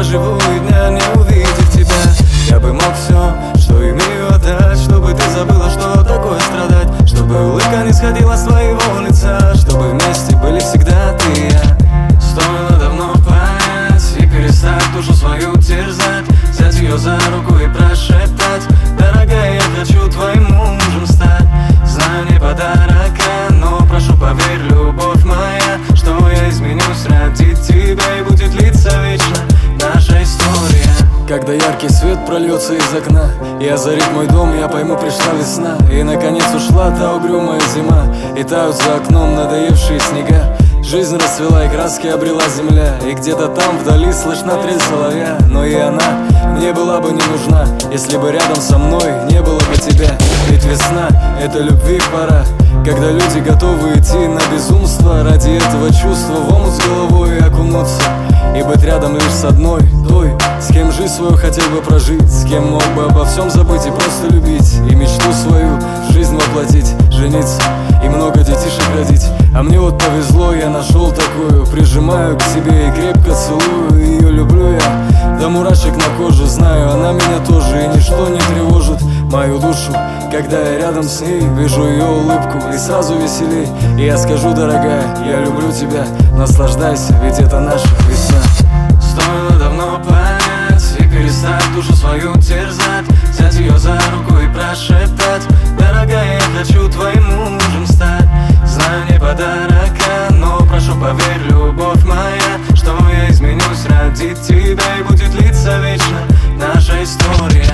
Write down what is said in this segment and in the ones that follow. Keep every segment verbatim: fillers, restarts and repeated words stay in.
проживу и дня не увидев тебя. Я бы мог все, что имею, отдать, чтобы ты забыла, что такое страдать, чтобы улыбка не сходила с твоего лица, чтобы вместе были всегда ты и я. Стоило давно понять и перестать душу свою терзать, взять ее за руку и прошептать: дорогая, я хочу твоим мужем стать. Знаю, не подарок, но прошу, поверь, любовь моя, что я изменюсь ради тебя, и будет длиться вечно наша история. Когда яркий свет прольется из окна и озарит мой дом, я пойму, пришла весна. И наконец ушла та угрюмая зима, и тают за окном надоевшие снега. Жизнь расцвела и краски обрела земля, и где-то там вдали слышна трель соловья. Но и она мне была бы не нужна, если бы рядом со мной не было бы тебя. Ведь весна — это любви пора, когда люди готовы идти на безумство ради этого чувства, в омут с головой окунуться и быть рядом лишь с одной, той, с кем жизнь свою хотел бы прожить, с кем мог бы обо всем забыть и просто любить, и мечту свою жизнь воплотить, жениться и много детишек родить. А мне вот повезло, я нашел такую, прижимаю к себе и крепко целую. Ее люблю я до мурашек на коже, знаю, она меня тоже, и ничто не тревожит мою душу. Когда я рядом с ней, вижу ее улыбку и сразу веселей. И я скажу: дорогая, я люблю тебя, наслаждайся, ведь это наша весна. Стоило давно понять и перестать душу свою терзать, взять ее за руку и прошептать: дорогая, я хочу твоим мужем стать. Знаю, не подарок, но прошу, поверь, любовь моя, что я изменюсь ради тебя, и будет длиться вечно наша история.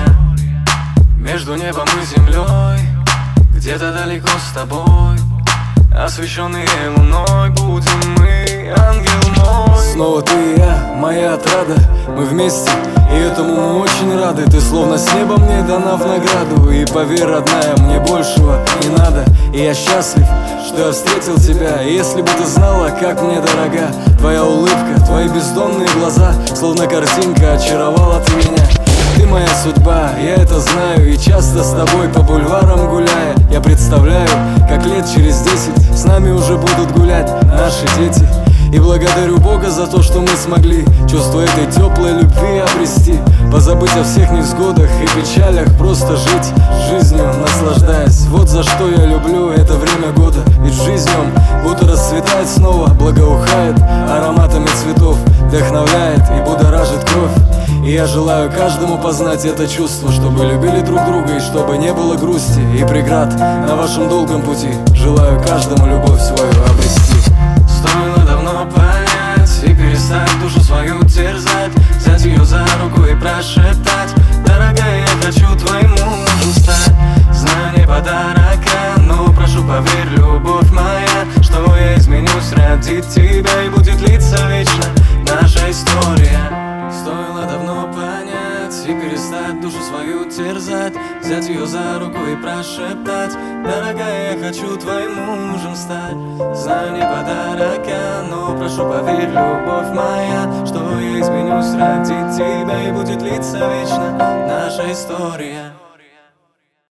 Между небом и землей, где-то далеко с тобой, освещенные луной, будем мы, ангел мой. Снова ты и я, моя отрада, мы вместе, и этому мы очень рады. Ты словно с неба мне дана в награду, и поверь, родная, мне большего не надо. И я счастлив, что я встретил тебя. И если бы ты знала, как мне дорога твоя улыбка, твои бездонные глаза, словно картинка, очаровала ты меня. Ты моя судьба, я это знаю, и часто с тобой по бульварам гуляя, я представляю, как лет через десять с нами уже будут гулять наши дети. И благодарю Бога за то, что мы смогли чувство этой теплой любви обрести, позабыть о всех невзгодах и печалях, просто жить жизнью, наслаждаясь. Вот за что я люблю это время года, ведь жизнь в нем будто расцветает снова, благоухает ароматами цветов, вдохновляет и будоражит кровь. И я желаю каждому познать это чувство, чтобы любили друг друга и чтобы не было грусти и преград на вашем долгом пути. Желаю каждому любовь свою обрести. Стоило давно понять и перестать душу свою терзать, взять ее за руку и прошептать: дорогая, я хочу твоим мужем стать. Знаю, не подарок, но прошу, поверь, любовь моя, что я изменюсь ради тебя, и будет длиться вечно наша история. Стоило давно понять и перестать душу свою терзать, взять ее за руку и прошептать: дорогая, я хочу твоим мужем стать. Знаю, не подарок, но прошу, поверь, любовь моя, что я изменюсь ради тебя, и будет длиться вечно наша история.